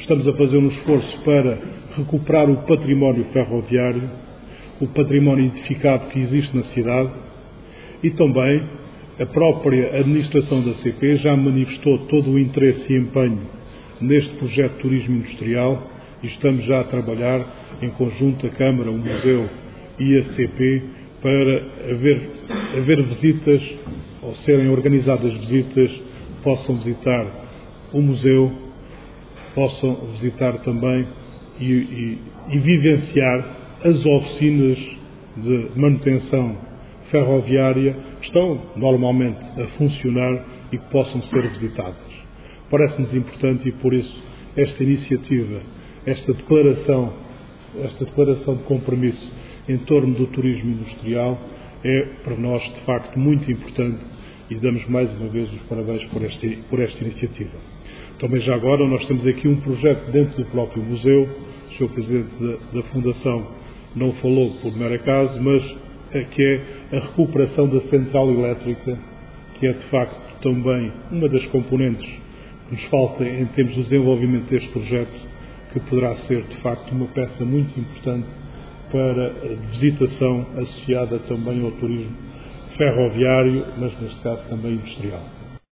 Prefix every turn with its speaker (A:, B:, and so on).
A: estamos a fazer um esforço para recuperar o património ferroviário, o património edificado que existe na cidade, e também a própria administração da CP já manifestou todo o interesse e empenho neste projeto de turismo industrial e estamos já a trabalhar em conjunto a Câmara, o Museu e a CP para haver visitas, ou serem organizadas visitas, possam visitar o museu, possam visitar também e vivenciar as oficinas de manutenção ferroviária que estão normalmente a funcionar e que possam ser visitadas. Parece-nos importante e por isso esta iniciativa, esta declaração de compromisso em torno do turismo industrial é para nós de facto muito importante e damos mais uma vez os parabéns por esta iniciativa. Também já agora nós temos aqui um projeto dentro do próprio museu, o Sr. Presidente da Fundação não falou por mero acaso, mas que é a recuperação da central elétrica, que é de facto também uma das componentes que nos falta em termos de desenvolvimento deste projeto, que poderá ser de facto uma peça muito importante para a visitação associada também ao turismo ferroviário, mas neste caso também industrial.